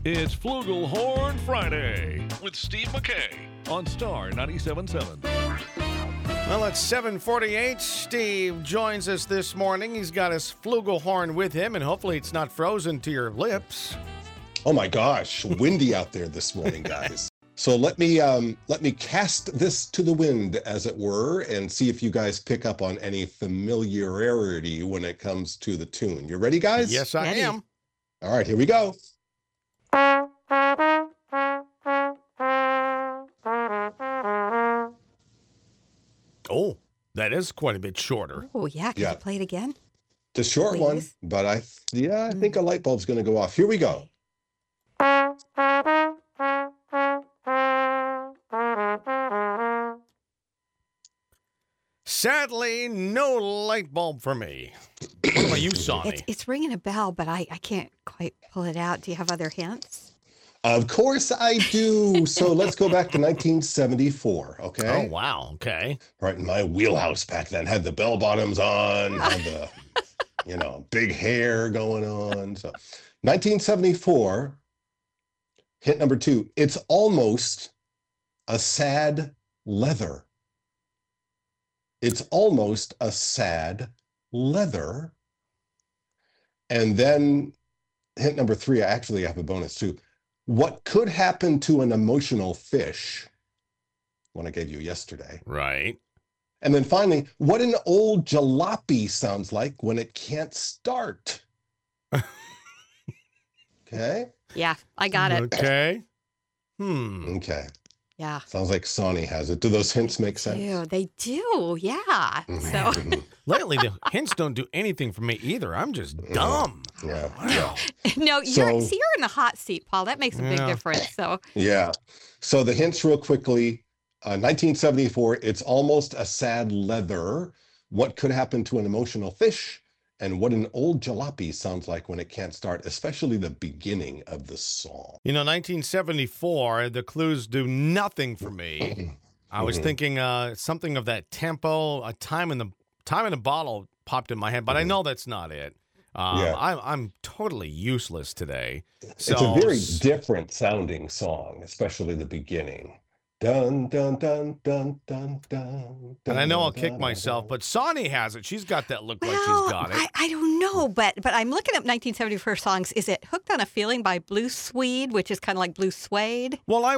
It's Flugelhorn Friday with Steve McKay on Star 97.7. Well, it's 7:48. Steve joins us this morning. He's got his flugelhorn with him, and hopefully it's not frozen to your lips. Oh my gosh, windy out there this morning, guys. So let me cast this to the wind, as it were, and see if you guys pick up on any familiarity when it comes to the tune. You ready, guys? Yes, I am. All right, here we go. Oh, that is quite a bit shorter. Oh, yeah. Can you play it again? The short one, Please? but I think a light bulb's going to go off. Here we go. Sadly, no light bulb for me. What about you, Sonny? It's ringing a bell, but I can't quite pull it out. Do you have other hints? Of course I do. So let's go back to 1974, okay? Oh, wow. Okay. Right in my wheelhouse back then. Had the bell bottoms on, had the, big hair going on. So 1974, hit number 2. It's almost a sad leather. It's almost a sad leather. And then hit number 3, I actually have a bonus too. What could happen to an emotional fish? One I gave you yesterday. Right. And then finally, what an old jalopy sounds like when it can't start. Okay? Yeah, I got it. Okay. Okay. Yeah. Sounds like Sonny has it. Do those hints make sense? They do. Yeah. So Lately, the hints don't do anything for me either. I'm just dumb. Yeah. no, you're in the hot seat, Paul. That makes a big Yeah. difference. So Yeah. So the hints real quickly. 1974, it's almost a sad leather. What could happen to an emotional fish? And what an old jalopy sounds like when it can't start, especially the beginning of the song. 1974, the clues do nothing for me. I was thinking something of that tempo, a time in the bottle popped in my head, but I know that's not it. I'm totally useless today. So, it's a very different sounding song, especially the beginning. Dun, dun, dun, dun, dun, dun. And I know I'll dun, kick dun, myself, dun. but Sonny has it. She's got that look like well, she's got it. I don't know, but I'm looking up 1974 songs. Is it "Hooked on a Feeling" by Blue Swede, which is kind of like Blue Suede? Well,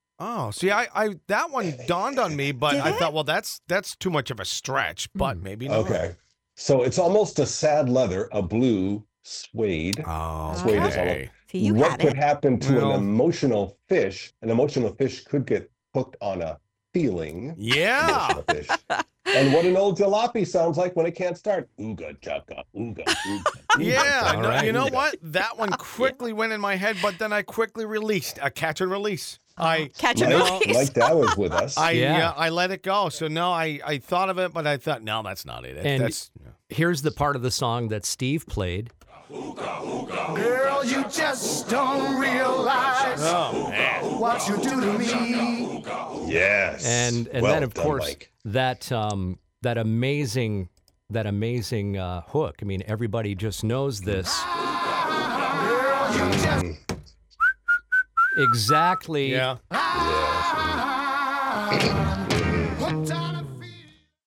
I that one dawned on me, but Did I it? thought, well, that's too much of a stretch, but maybe not. Okay. So it's almost a sad leather, a blue suede. Oh, Suede is okay. So you What had could it. happen to Well- an emotional fish? An emotional fish could get hooked on a feeling. Yeah. Emotional fish. And what an old jalopy sounds like when it can't start. Ooga chaka, ooga, ooga. Yeah, ooga, no, chaka, you know ooga. what? That one quickly went in my head, but then I quickly released a catch and release. Catch and release. Mike Dow was with us. I let it go. So no, I thought of it, but I thought, no, that's not it. And That's here's the part of the song that Steve played. Girl, you just don't realize what you do to me. Yes. And Well then of done, course Mike. that amazing hook. I mean, everybody just knows this. Girl, you just Exactly. yeah.